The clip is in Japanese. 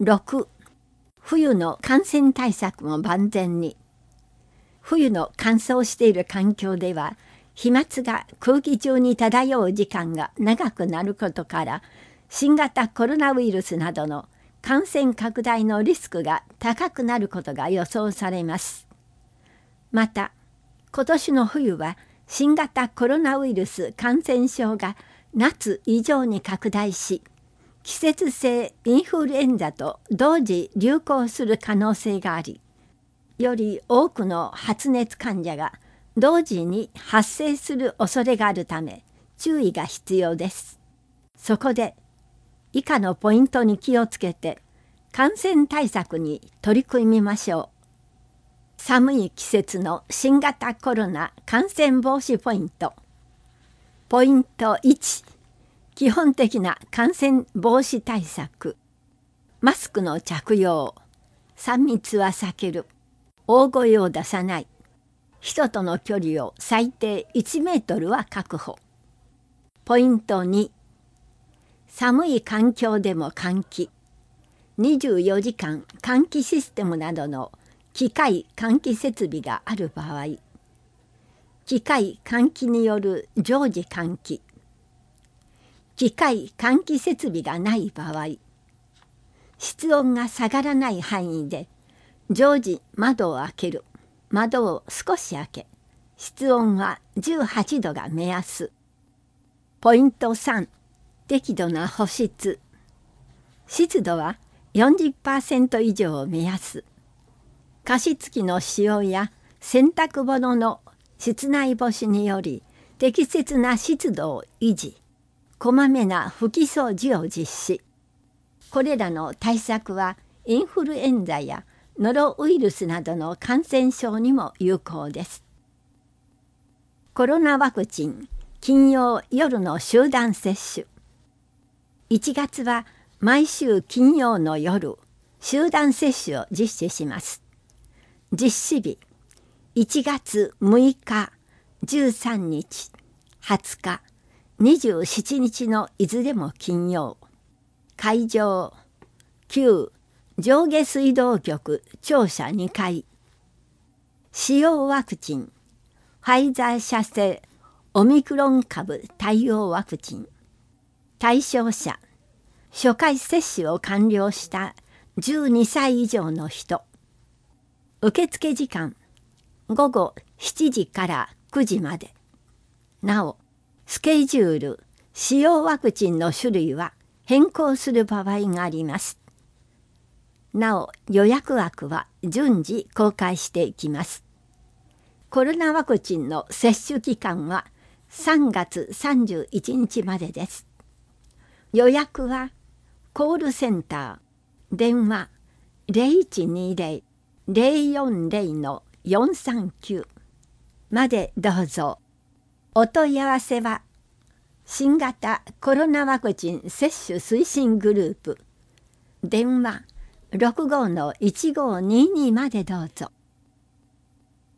6、冬の感染対策も万全に。冬の乾燥している環境では、飛沫が空気中に漂う時間が長くなることから、新型コロナウイルスなどの感染拡大のリスクが高くなることが予想されます。また、今年の冬は新型コロナウイルス感染症が夏以上に拡大し、季節性インフルエンザと同時流行する可能性があり、より多くの発熱患者が同時に発生する恐れがあるため注意が必要です。そこで以下のポイントに気をつけて感染対策に取り組みましょう。寒い季節の新型コロナ感染防止ポイント。ポイント1、基本的な感染防止対策。マスクの着用、3密は避ける、大声を出さない、人との距離を最低1メートルは確保。ポイント2、寒い環境でも換気。24時間換気システムなどの機械換気設備がある場合、機械換気による常時換気、機械換気設備がない場合、室温が下がらない範囲で常時窓を開ける、窓を少し開け、室温は18度が目安。ポイント3、適度な保湿。湿度は 40% 以上を目安。加湿器の使用や洗濯物の室内干しにより適切な湿度を維持、こまめな拭き掃除を実施。これらの対策はインフルエンザやノロウイルスなどの感染症にも有効です。コロナワクチン金曜夜の集団接種。1月は毎週金曜の夜、集団接種を実施します。実施日、1月6日、13日、20日、27日のいずれも金曜。会場、旧上下水道局庁舎2階。使用ワクチン、ファイザー社製オミクロン株対応ワクチン。対象者、初回接種を完了した12歳以上の人。受付時間、午後7時から9時まで。なお、スケジュール、使用ワクチンの種類は変更する場合があります。なお、予約枠は順次公開していきます。コロナワクチンの接種期間は3月31日までです。予約はコールセンター、電話 0120-040-439 までどうぞ。お問い合わせは新型コロナワクチン接種推進グループ、電話 65-1522 までどうぞ。